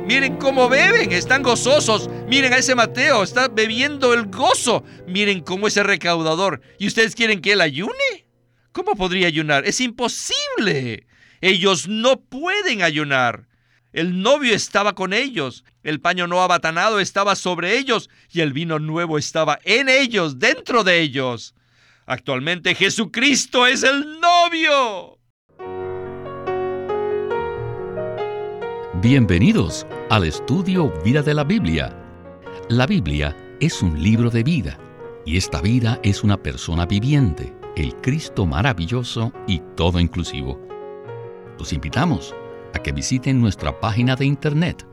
Miren cómo beben, están gozosos. Miren a ese Mateo, está bebiendo el gozo. Miren cómo ese recaudador. ¿Y ustedes quieren que él ayune? ¿Cómo podría ayunar? Es imposible. Ellos no pueden ayunar. El novio estaba con ellos. El paño no abatanado estaba sobre ellos. Y el vino nuevo estaba en ellos, dentro de ellos. Actualmente Jesucristo es el novio. Bienvenidos al estudio Vida de la Biblia. La Biblia es un libro de vida, y esta vida es una persona viviente, el Cristo maravilloso y todo inclusivo. Los invitamos a que visiten nuestra página de internet,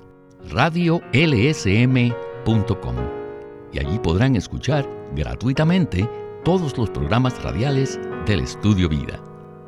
radiolsm.com, y allí podrán escuchar gratuitamente todos los programas radiales del Estudio Vida.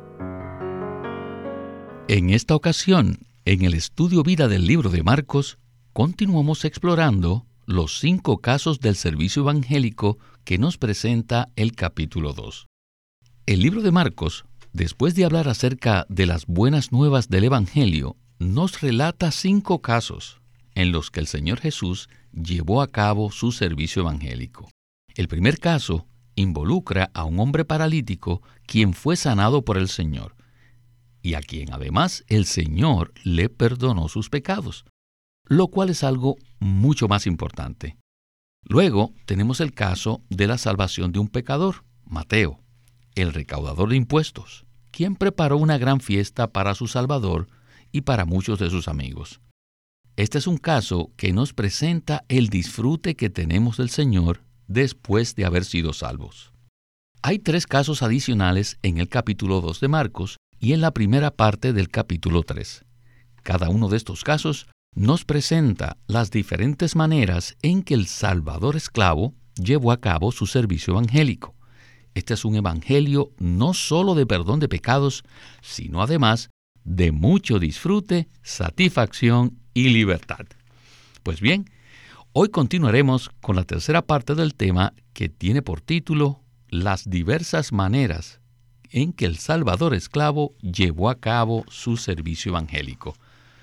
En esta ocasión, en el Estudio Vida del libro de Marcos, continuamos explorando los 5 casos del servicio evangélico que nos presenta el capítulo 2. El libro de Marcos, después de hablar acerca de las buenas nuevas del Evangelio, nos relata 5 casos en los que el Señor Jesús llevó a cabo su servicio evangélico. El primer caso involucra a un hombre paralítico quien fue sanado por el Señor, y a quien además el Señor le perdonó sus pecados, lo cual es algo mucho más importante. Luego tenemos el caso de la salvación de un pecador, Mateo, el recaudador de impuestos, quien preparó una gran fiesta para su Salvador y para muchos de sus amigos. Este es un caso que nos presenta el disfrute que tenemos del Señor después de haber sido salvos. Hay 3 casos adicionales en el capítulo 2 de Marcos y en la primera parte del capítulo 3. Cada uno de estos casos nos presenta las diferentes maneras en que el Salvador esclavo llevó a cabo su servicio evangélico. Este es un evangelio no solo de perdón de pecados, sino además de mucho disfrute, satisfacción y libertad. Pues bien, hoy continuaremos con la tercera parte del tema que tiene por título Las diversas maneras en que el Salvador esclavo llevó a cabo su servicio evangélico.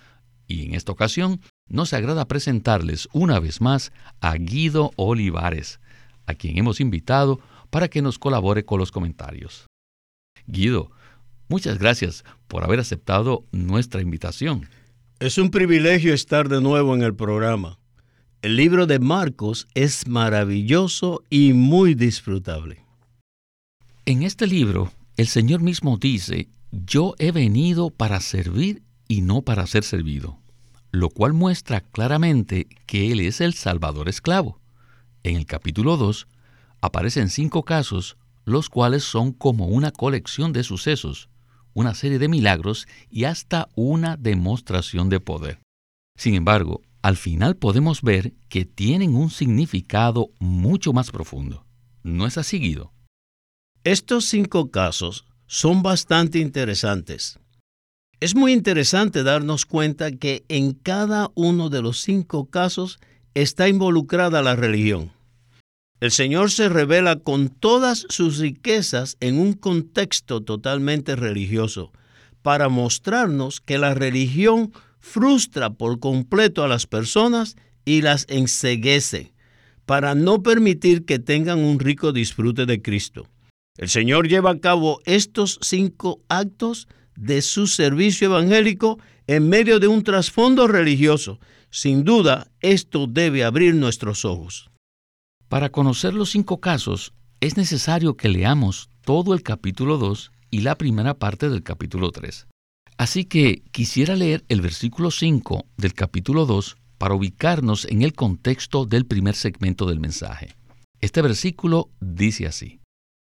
Y en esta ocasión nos agrada presentarles una vez más a Guido Olivares, a quien hemos invitado para que nos colabore con los comentarios. Guido, muchas gracias por haber aceptado nuestra invitación. Es un privilegio estar de nuevo en el programa. El libro de Marcos es maravilloso y muy disfrutable. En este libro, el Señor mismo dice, yo he venido para servir y no para ser servido, lo cual muestra claramente que Él es el Salvador esclavo. En el capítulo 2 aparecen 5 casos, los cuales son como una colección de sucesos, una serie de milagros y hasta una demostración de poder. Sin embargo, al final podemos ver que tienen un significado mucho más profundo. ¿No es así, Guido? Estos 5 casos son bastante interesantes. Es muy interesante darnos cuenta que en cada uno de los 5 casos está involucrada la religión. El Señor se revela con todas sus riquezas en un contexto totalmente religioso, para mostrarnos que la religión frustra por completo a las personas y las enceguece, para no permitir que tengan un rico disfrute de Cristo. El Señor lleva a cabo estos 5 actos de su servicio evangélico en medio de un trasfondo religioso. Sin duda, esto debe abrir nuestros ojos. Para conocer los 5 casos, es necesario que leamos todo el capítulo 2 y la primera parte del capítulo 3. Así que quisiera leer el versículo 5 del capítulo 2 para ubicarnos en el contexto del primer segmento del mensaje. Este versículo dice así: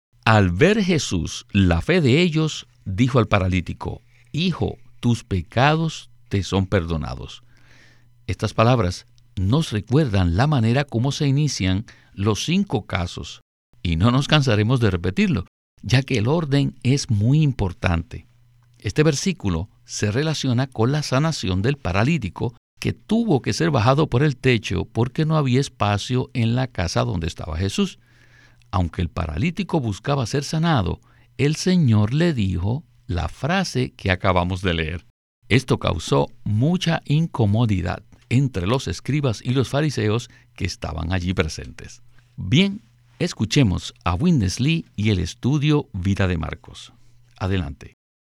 Al ver Jesús la fe de ellos, dijo al paralítico, Hijo, tus pecados te son perdonados. Estas palabras nos recuerdan la manera como se inician los 5 casos, y no nos cansaremos de repetirlo, ya que el orden es muy importante. Este versículo se relaciona con la sanación del paralítico que tuvo que ser bajado por el techo porque no había espacio en la casa donde estaba Jesús. Aunque el paralítico buscaba ser sanado, el Señor le dijo la frase que acabamos de leer. Esto causó mucha incomodidad entre los escribas y los fariseos que estaban allí presentes. Bien, escuchemos a Witness Lee y el estudio Vida de Marcos. Adelante.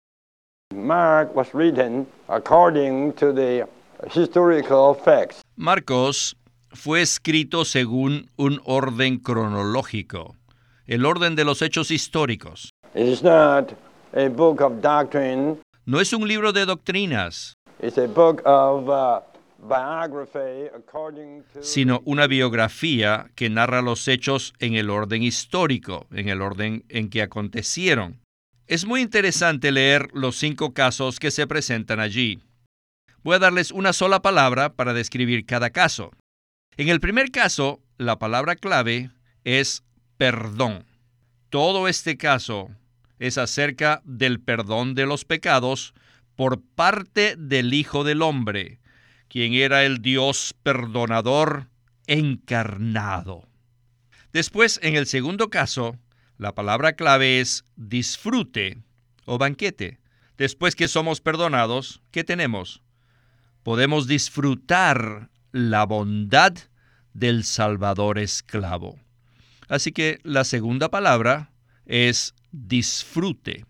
Mark was written according to the historical facts. Marcos fue escrito según un orden cronológico, el orden de los hechos históricos. It is not a book of doctrine. No es un libro de doctrinas, It's a book of biography according to... sino una biografía que narra los hechos en el orden histórico, en el orden en que acontecieron. Es muy interesante leer los 5 casos que se presentan allí. Voy a darles una sola palabra para describir cada caso. En el primer caso, la palabra clave es perdón. Todo este caso es acerca del perdón de los pecados por parte del Hijo del Hombre, quien era el Dios perdonador encarnado. Después, en el segundo caso, la palabra clave es disfrute o banquete. Después que somos perdonados, ¿qué tenemos? Podemos disfrutar la bondad del Salvador esclavo. Así que la segunda palabra es disfrute.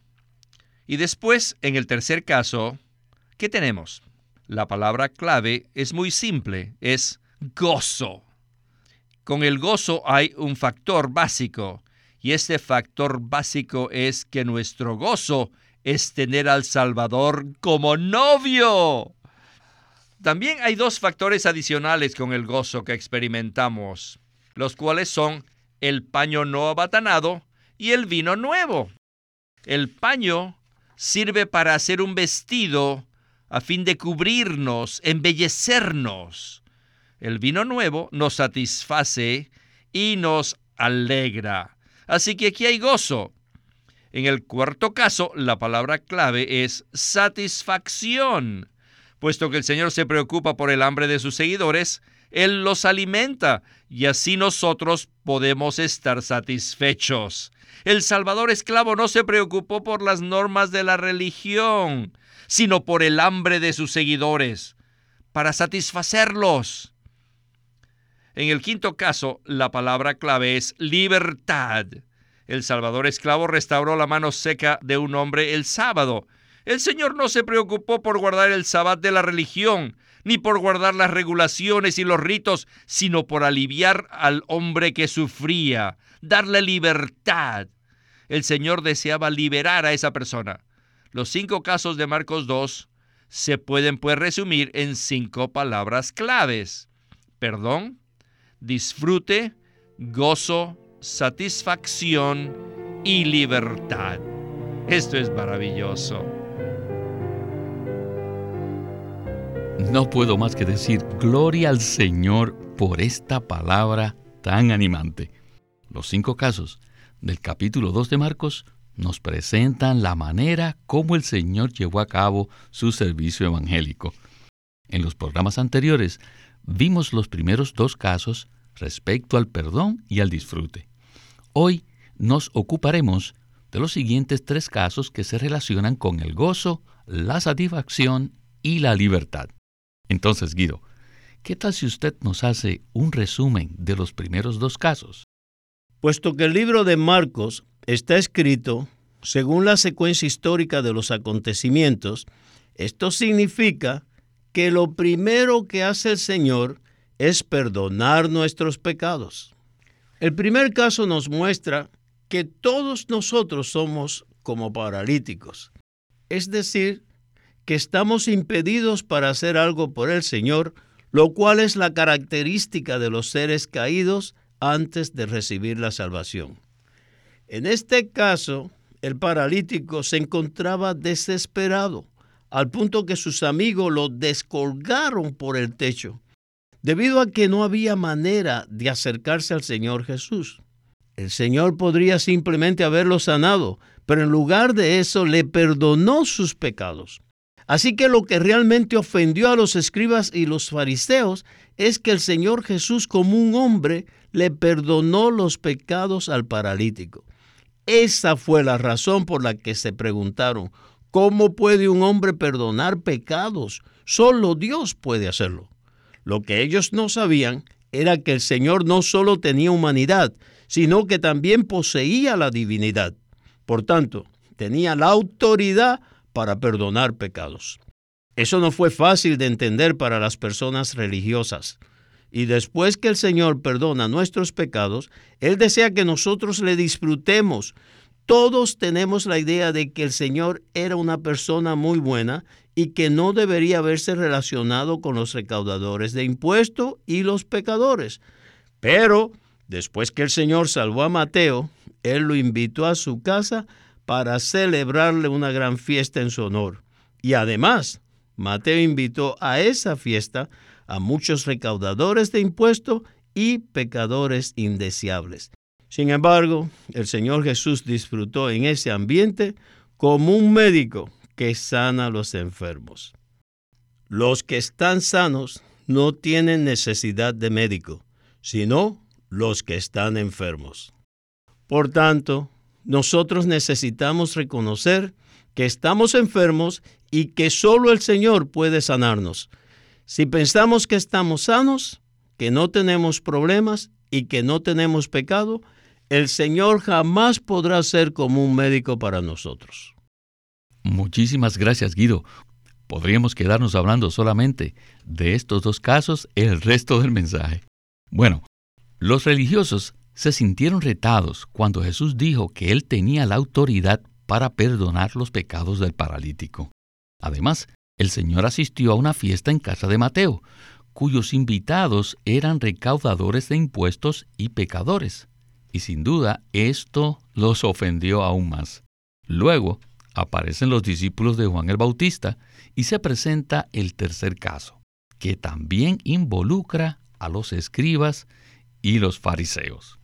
Y después, en el tercer caso, ¿qué tenemos? La palabra clave es muy simple, es gozo. Con el gozo hay un factor básico, y este factor básico es que nuestro gozo es tener al Salvador como novio. También hay 2 factores adicionales con el gozo que experimentamos, los cuales son el paño no abatanado y el vino nuevo. El paño sirve para hacer un vestido a fin de cubrirnos, embellecernos. El vino nuevo nos satisface y nos alegra. Así que aquí hay gozo. En el cuarto caso, la palabra clave es satisfacción. Puesto que el Señor se preocupa por el hambre de sus seguidores, Él los alimenta y así nosotros podemos estar satisfechos. El Salvador esclavo no se preocupó por las normas de la religión, sino por el hambre de sus seguidores, para satisfacerlos. En el quinto caso, la palabra clave es libertad. El Salvador esclavo restauró la mano seca de un hombre el sábado. El Señor no se preocupó por guardar el sabbat de la religión, ni por guardar las regulaciones y los ritos, sino por aliviar al hombre que sufría, darle libertad. El Señor deseaba liberar a esa persona. Los 5 casos de Marcos 2 se pueden pues resumir en 5 palabras claves: perdón, disfrute, gozo, satisfacción y libertad. Esto es maravilloso. No puedo más que decir gloria al Señor por esta palabra tan animante. Los 5 casos del capítulo 2 de Marcos nos presentan la manera como el Señor llevó a cabo su servicio evangélico. En los programas anteriores vimos los primeros 2 casos respecto al perdón y al disfrute. Hoy nos ocuparemos de los siguientes 3 casos que se relacionan con el gozo, la satisfacción y la libertad. Entonces, Guido, ¿qué tal si usted nos hace un resumen de los primeros 2 casos? Puesto que el libro de Marcos está escrito según la secuencia histórica de los acontecimientos, esto significa que lo primero que hace el Señor es perdonar nuestros pecados. El primer caso nos muestra que todos nosotros somos como paralíticos, es decir, que estamos impedidos para hacer algo por el Señor, lo cual es la característica de los seres caídos antes de recibir la salvación. En este caso, el paralítico se encontraba desesperado, al punto que sus amigos lo descolgaron por el techo, debido a que no había manera de acercarse al Señor Jesús. El Señor podría simplemente haberlo sanado, pero en lugar de eso le perdonó sus pecados. Así que lo que realmente ofendió a los escribas y los fariseos es que el Señor Jesús, como un hombre, le perdonó los pecados al paralítico. Esa fue la razón por la que se preguntaron, ¿cómo puede un hombre perdonar pecados? Solo Dios puede hacerlo. Lo que ellos no sabían era que el Señor no solo tenía humanidad, sino que también poseía la divinidad. Por tanto, tenía la autoridad para perdonar pecados. Eso no fue fácil de entender para las personas religiosas. Y después que el Señor perdona nuestros pecados, Él desea que nosotros le disfrutemos. Todos tenemos la idea de que el Señor era una persona muy buena y que no debería haberse relacionado con los recaudadores de impuestos y los pecadores. Pero después que el Señor salvó a Mateo, Él lo invitó a su casa para celebrarle una gran fiesta en su honor. Y además, Mateo invitó a esa fiesta a muchos recaudadores de impuestos y pecadores indeseables. Sin embargo, el Señor Jesús disfrutó en ese ambiente como un médico que sana a los enfermos. Los que están sanos no tienen necesidad de médico, sino los que están enfermos. Por tanto, nosotros necesitamos reconocer que estamos enfermos y que solo el Señor puede sanarnos. Si pensamos que estamos sanos, que no tenemos problemas y que no tenemos pecado, el Señor jamás podrá ser como un médico para nosotros. Muchísimas gracias, Guido. Podríamos quedarnos hablando solamente de estos dos casos el resto del mensaje. Bueno, los religiosos se sintieron retados cuando Jesús dijo que Él tenía la autoridad para perdonar los pecados del paralítico. Además, el Señor asistió a una fiesta en casa de Mateo, cuyos invitados eran recaudadores de impuestos y pecadores. Y sin duda, esto los ofendió aún más. Luego, aparecen los discípulos de Juan el Bautista y se presenta el tercer caso, que también involucra a los escribas y los fariseos.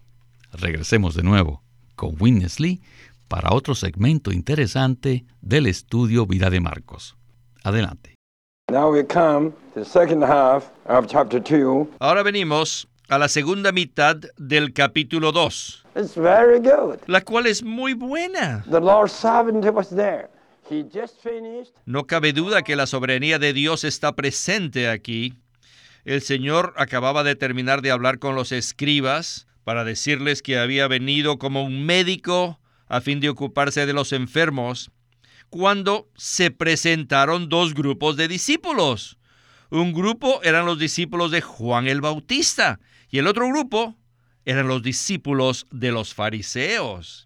Regresemos de nuevo con Witness Lee para otro segmento interesante del estudio Vida de Marcos. Adelante. Now we come to the second half of chapter 2. Ahora venimos a la segunda mitad del capítulo 2, It's very good. la cual es muy buena. The Lord's sovereignty was there. He just finished. No cabe duda que la soberanía de Dios está presente aquí. El Señor acababa de terminar de hablar con los escribas para decirles que había venido como un médico a fin de ocuparse de los enfermos, cuando se presentaron dos grupos de discípulos. Un grupo eran los discípulos de Juan el Bautista y el otro grupo eran los discípulos de los fariseos.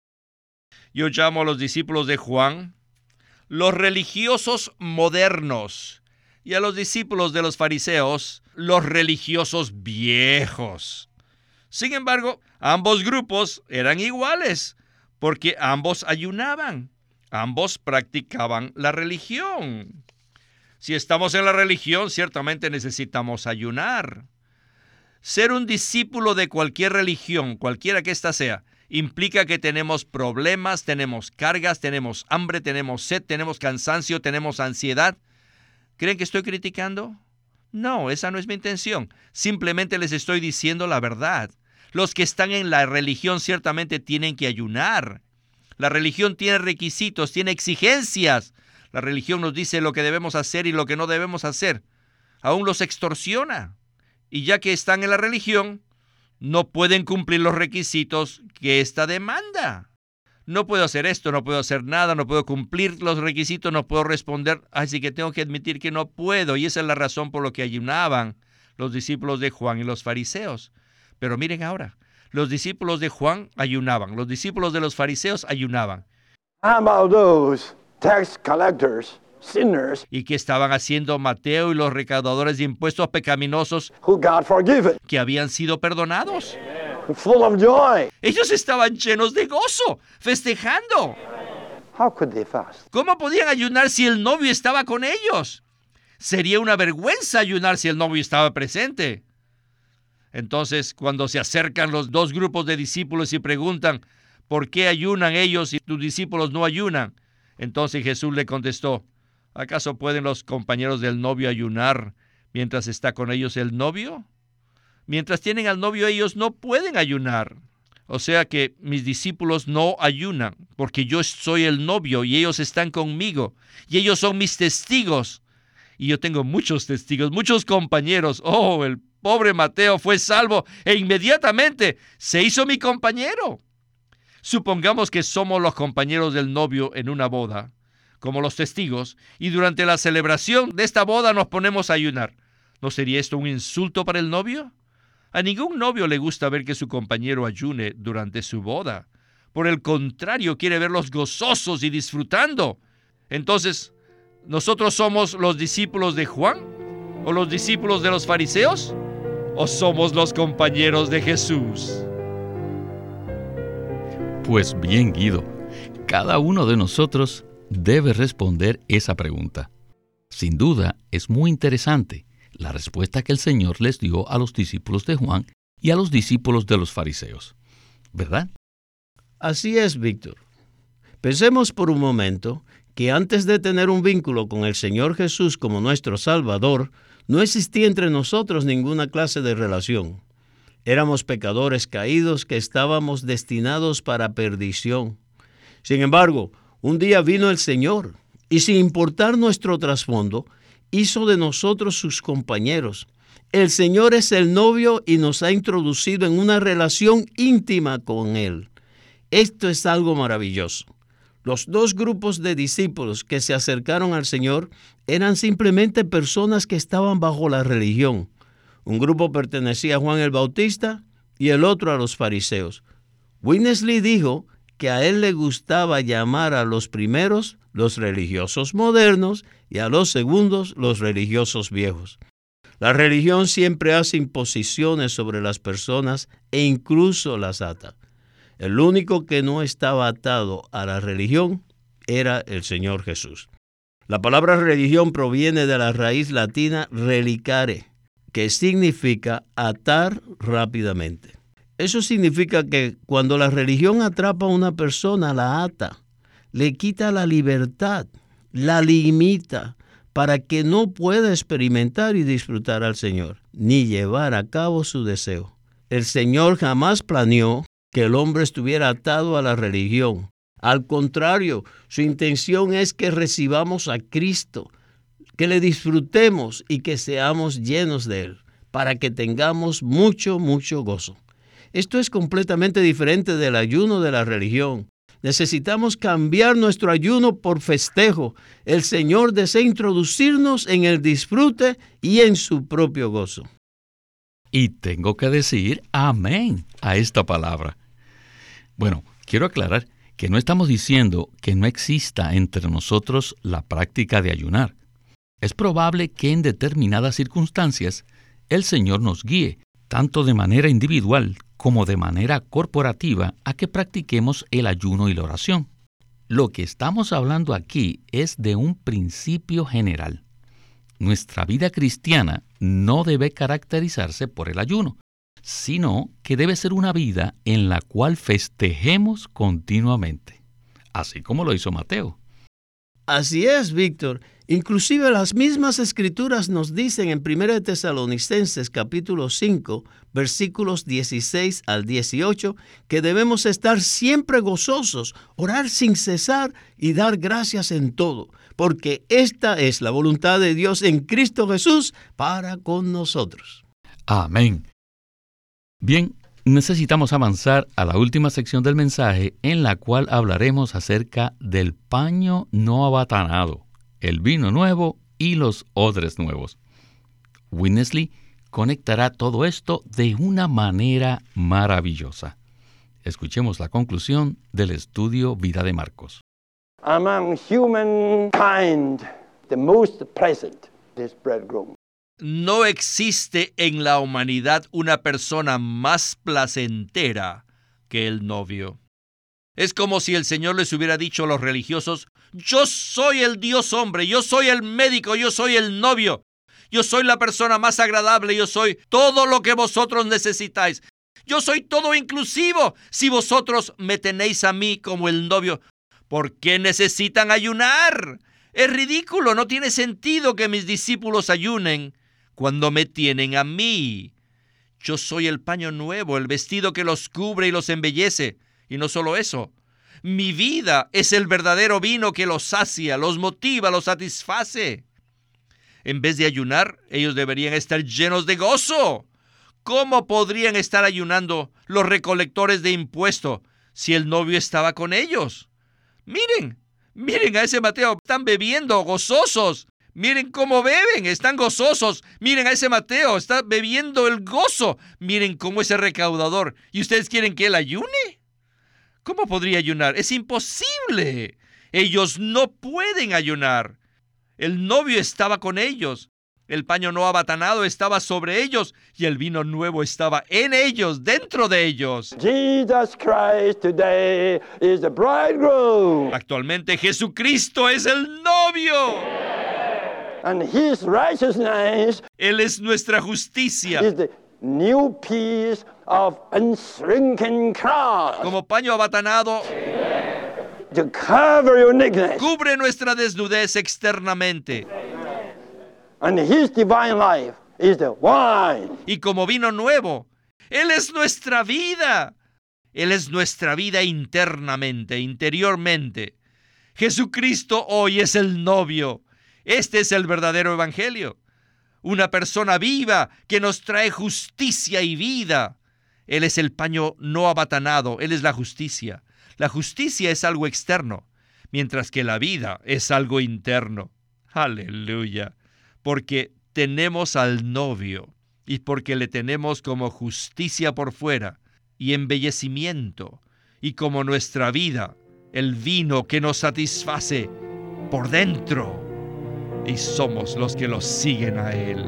Yo llamo a los discípulos de Juan los religiosos modernos y a los discípulos de los fariseos los religiosos viejos. Sin embargo, ambos grupos eran iguales porque ambos ayunaban. Ambos practicaban la religión. Si estamos en la religión, ciertamente necesitamos ayunar. Ser un discípulo de cualquier religión, cualquiera que ésta sea, implica que tenemos problemas, tenemos cargas, tenemos hambre, tenemos sed, tenemos cansancio, tenemos ansiedad. ¿Creen que estoy criticando? No, esa no es mi intención. Simplemente les estoy diciendo la verdad. Los que están en la religión ciertamente tienen que ayunar. La religión tiene requisitos, tiene exigencias. La religión nos dice lo que debemos hacer y lo que no debemos hacer. Aún los extorsiona. Y ya que están en la religión, no pueden cumplir los requisitos que esta demanda. No puedo hacer esto, no puedo hacer nada, no puedo cumplir los requisitos, no puedo responder. Así que tengo que admitir que no puedo. Y esa es la razón por la que ayunaban los discípulos de Juan y los fariseos. Pero miren ahora. Los discípulos de Juan ayunaban. Los discípulos de los fariseos ayunaban. How about those tax collectors, sinners, ¿Y qué estaban haciendo Mateo y los recaudadores de impuestos pecaminosos who got forgiven, que habían sido perdonados? full of joy? Ellos estaban llenos de gozo, festejando. How could they fast? ¿Cómo podían ayunar si el novio estaba con ellos? Sería una vergüenza ayunar si el novio estaba presente. Entonces, cuando se acercan los dos grupos de discípulos y preguntan, ¿por qué ayunan ellos y tus discípulos no ayunan? Entonces Jesús le contestó, ¿acaso pueden los compañeros del novio ayunar mientras está con ellos el novio? Mientras tienen al novio, ellos no pueden ayunar. O sea que mis discípulos no ayunan, porque yo soy el novio y ellos están conmigo, y ellos son mis testigos. Y yo tengo muchos testigos, muchos compañeros. Oh, el pobre Mateo fue salvo e inmediatamente se hizo mi compañero. Supongamos que somos los compañeros del novio en una boda, como los testigos, y durante la celebración de esta boda nos ponemos a ayunar. ¿No sería esto un insulto para el novio? A ningún novio le gusta ver que su compañero ayune durante su boda. Por el contrario, quiere verlos gozosos y disfrutando. Entonces, ¿nosotros somos los discípulos de Juan? ¿O los discípulos de los fariseos? ¿O somos los compañeros de Jesús? Pues bien, Guido, cada uno de nosotros debe responder esa pregunta. Sin duda, es muy interesante la respuesta que el Señor les dio a los discípulos de Juan y a los discípulos de los fariseos, ¿verdad? Así es, Víctor. Pensemos por un momento que antes de tener un vínculo con el Señor Jesús como nuestro Salvador, no existía entre nosotros ninguna clase de relación. Éramos pecadores caídos que estábamos destinados para perdición. Sin embargo, un día vino el Señor y, sin importar nuestro trasfondo, hizo de nosotros sus compañeros. El Señor es el novio y nos ha introducido en una relación íntima con Él. Esto es algo maravilloso. Los dos grupos de discípulos que se acercaron al Señor eran simplemente personas que estaban bajo la religión. Un grupo pertenecía a Juan el Bautista y el otro a los fariseos. Winnesley dijo que a él le gustaba llamar a los primeros los religiosos modernos y a los segundos los religiosos viejos. La religión siempre hace imposiciones sobre las personas e incluso las ata. El único que no estaba atado a la religión era el Señor Jesús. La palabra religión proviene de la raíz latina relicare, que significa atar rápidamente. Eso significa que cuando la religión atrapa a una persona, la ata, le quita la libertad, la limita, para que no pueda experimentar y disfrutar al Señor, ni llevar a cabo su deseo. El Señor jamás planeó que el hombre estuviera atado a la religión. Al contrario, su intención es que recibamos a Cristo, que le disfrutemos y que seamos llenos de Él, para que tengamos mucho, mucho gozo. Esto es completamente diferente del ayuno de la religión. Necesitamos cambiar nuestro ayuno por festejo. El Señor desea introducirnos en el disfrute y en su propio gozo. Y tengo que decir amén a esta palabra. Bueno, quiero aclarar que no estamos diciendo que no exista entre nosotros la práctica de ayunar. Es probable que en determinadas circunstancias el Señor nos guíe, tanto de manera individual como de manera corporativa, a que practiquemos el ayuno y la oración. Lo que estamos hablando aquí es de un principio general. Nuestra vida cristiana no debe caracterizarse por el ayuno, sino que debe ser una vida en la cual festejemos continuamente, así como lo hizo Mateo. Así es, Víctor. Inclusive las mismas Escrituras nos dicen en 1 Tesalonicenses capítulo 5, versículos 16 al 18, que debemos estar siempre gozosos, orar sin cesar y dar gracias en todo, porque esta es la voluntad de Dios en Cristo Jesús para con nosotros. Amén. Bien, necesitamos avanzar a la última sección del mensaje, en la cual hablaremos acerca del paño no abatanado, el vino nuevo y los odres nuevos. Winnesley conectará todo esto de una manera maravillosa. Escuchemos la conclusión del estudio Vida de Marcos. Among humankind, the most pleasant is bridegroom. No existe en la humanidad una persona más placentera que el novio. Es como si el Señor les hubiera dicho a los religiosos: yo soy el Dios hombre, yo soy el médico, yo soy el novio, yo soy la persona más agradable, yo soy todo lo que vosotros necesitáis. Yo soy todo inclusivo si vosotros me tenéis a mí como el novio. ¿Por qué necesitan ayunar? Es ridículo, no tiene sentido que mis discípulos ayunen cuando me tienen a mí. Yo soy el paño nuevo, el vestido que los cubre y los embellece. Y no solo eso, mi vida es el verdadero vino que los sacia, los motiva, los satisface. En vez de ayunar, ellos deberían estar llenos de gozo. ¿Cómo podrían estar ayunando los recolectores de impuestos si el novio estaba con ellos? Miren a ese Mateo, están bebiendo gozosos. Miren cómo beben, están gozosos. Miren a ese Mateo, está bebiendo el gozo. Miren cómo ese recaudador. ¿Y ustedes quieren que él ayune? ¿Cómo podría ayunar? Es imposible. Ellos no pueden ayunar. El novio estaba con ellos. El paño no abatanado estaba sobre ellos y el vino nuevo estaba en ellos, dentro de ellos. Jesus Christ today is the bridegroom. Actualmente Jesucristo es el novio. And his righteousness Él es nuestra justicia. is the new piece of unshrinking cross Como paño abatanado, to cover your nakedness. cubre nuestra desnudez externamente. And his divine life is the wine. Y como vino nuevo, Él es nuestra vida. Él es nuestra vida internamente, interiormente. Jesucristo hoy es el novio. Este es el verdadero evangelio. Una persona viva que nos trae justicia y vida. Él es el paño no abatanado. Él es la justicia. La justicia es algo externo, mientras que la vida es algo interno. Aleluya. Porque tenemos al novio y porque le tenemos como justicia por fuera y embellecimiento y como nuestra vida, el vino que nos satisface por dentro. Y somos los que los siguen a Él.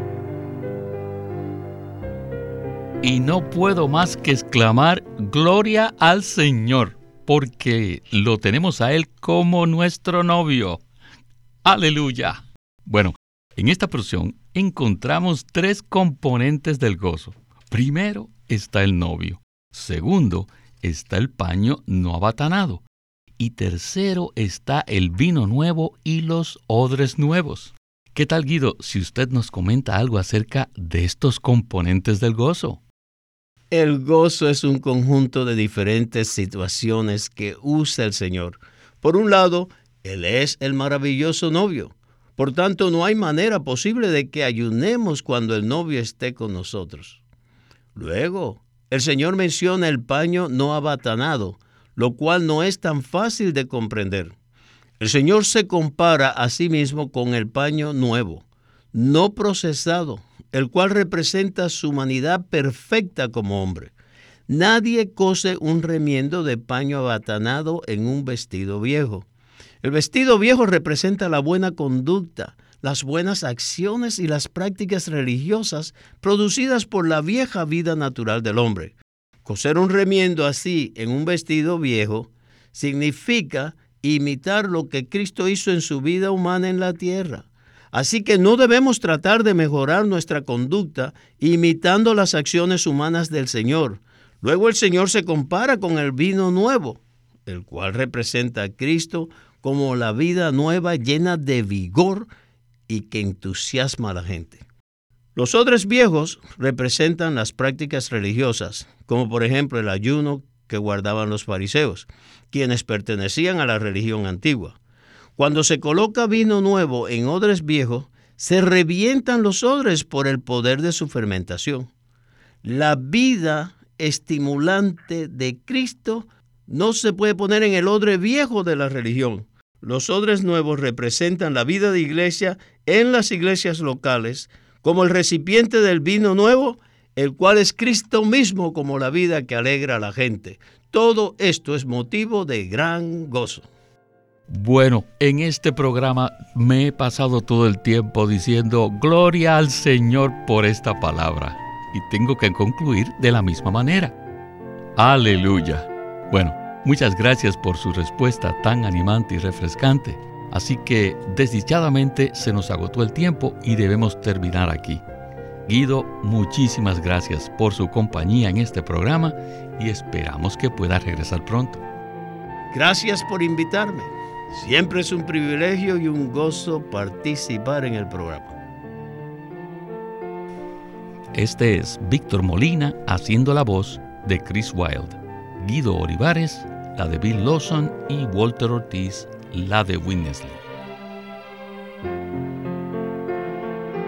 Y no puedo más que exclamar gloria al Señor, porque lo tenemos a Él como nuestro novio. ¡Aleluya! Bueno, en esta porción encontramos 3 componentes del gozo. Primero está el novio. Segundo está el paño no abatanado. Y tercero está el vino nuevo y los odres nuevos. ¿Qué tal, Guido, si usted nos comenta algo acerca de estos componentes del gozo? El gozo es un conjunto de diferentes situaciones que usa el Señor. Por un lado, Él es el maravilloso novio. Por tanto, no hay manera posible de que ayunemos cuando el novio esté con nosotros. Luego, el Señor menciona el paño no abatanado, lo cual no es tan fácil de comprender. El Señor se compara a sí mismo con el paño nuevo, no procesado, el cual representa su humanidad perfecta como hombre. Nadie cose un remiendo de paño abatanado en un vestido viejo. El vestido viejo representa la buena conducta, las buenas acciones y las prácticas religiosas producidas por la vieja vida natural del hombre. Coser un remiendo así en un vestido viejo significa imitar lo que Cristo hizo en su vida humana en la tierra. Así que no debemos tratar de mejorar nuestra conducta imitando las acciones humanas del Señor. Luego el Señor se compara con el vino nuevo, el cual representa a Cristo como la vida nueva llena de vigor y que entusiasma a la gente. Los odres viejos representan las prácticas religiosas, como por ejemplo el ayuno que guardaban los fariseos, quienes pertenecían a la religión antigua. Cuando se coloca vino nuevo en odres viejos, se revientan los odres por el poder de su fermentación. La vida estimulante de Cristo no se puede poner en el odre viejo de la religión. Los odres nuevos representan la vida de iglesia en las iglesias locales como el recipiente del vino nuevo, el cual es Cristo mismo como la vida que alegra a la gente. Todo esto es motivo de gran gozo. Bueno, en este programa me he pasado todo el tiempo diciendo gloria al Señor por esta palabra. Y tengo que concluir de la misma manera. ¡Aleluya! Bueno, muchas gracias por su respuesta tan animante y refrescante. Así que, desdichadamente, se nos agotó el tiempo y debemos terminar aquí. Guido, muchísimas gracias por su compañía en este programa y esperamos que pueda regresar pronto. Gracias por invitarme. Siempre es un privilegio y un gozo participar en el programa. Este es Víctor Molina haciendo la voz de Chris Wilde, Guido Olivares, la de Bill Lawson y Walter Ortiz, la de Winnesley.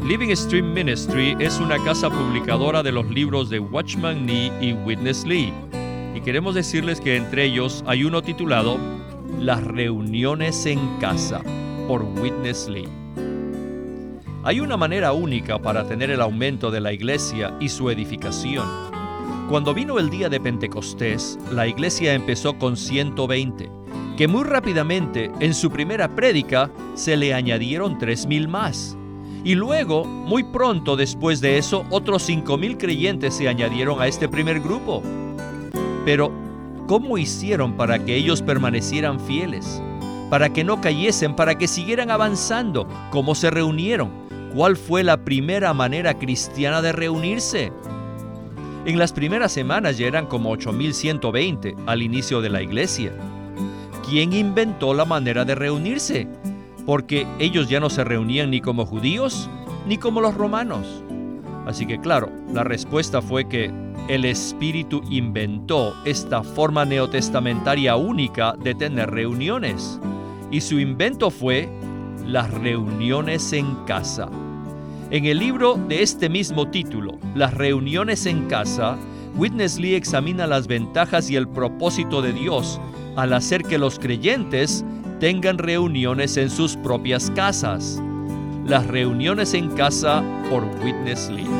Living Stream Ministry es una casa publicadora de los libros de Watchman Nee y Witness Lee. Y queremos decirles que entre ellos hay uno titulado Las reuniones en casa, por Witness Lee. Hay una manera única para tener el aumento de la iglesia y su edificación. Cuando vino el día de Pentecostés, la iglesia empezó con 120, que muy rápidamente, en su primera prédica, se le añadieron 3,000 más. Y luego, muy pronto después de eso, otros 5,000 creyentes se añadieron a este primer grupo. Pero, ¿cómo hicieron para que ellos permanecieran fieles? Para que no cayesen, para que siguieran avanzando. ¿Cómo se reunieron? ¿Cuál fue la primera manera cristiana de reunirse? En las primeras semanas ya eran como 8,120 al inicio de la iglesia. ¿Quién inventó la manera de reunirse? Porque ellos ya no se reunían ni como judíos, ni como los romanos. Así que claro, la respuesta fue que el Espíritu inventó esta forma neotestamentaria única de tener reuniones. Y su invento fue las reuniones en casa. En el libro de este mismo título, Las reuniones en casa, Witness Lee examina las ventajas y el propósito de Dios al hacer que los creyentes tengan reuniones en sus propias casas. Las reuniones en casa por Witness Lee.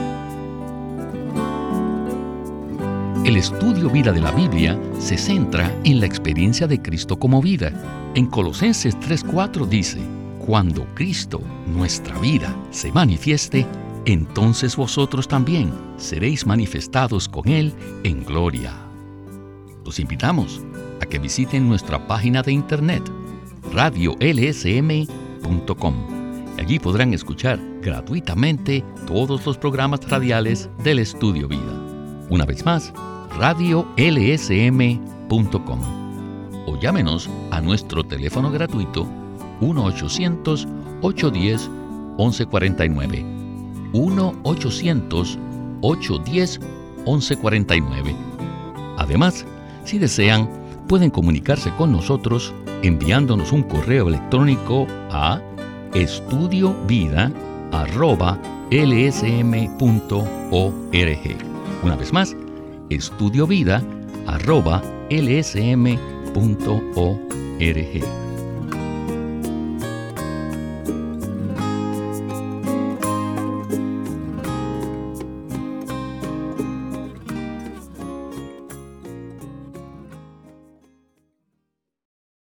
El estudio vida de la Biblia se centra en la experiencia de Cristo como vida. En Colosenses 3:4 dice: cuando Cristo, nuestra vida, se manifieste, entonces vosotros también seréis manifestados con Él en gloria. Los invitamos a que visiten nuestra página de internet radiolsm.com. Allí podrán escuchar gratuitamente todos los programas radiales del Estudio Vida. Una vez más, radiolsm.com. O llámenos a nuestro teléfono gratuito 1-800-810-1149. 1-800-810-1149. Además, si desean, pueden comunicarse con nosotros enviándonos un correo electrónico a estudiovida@lsm.org. Una vez más, estudiovida@lsm.org.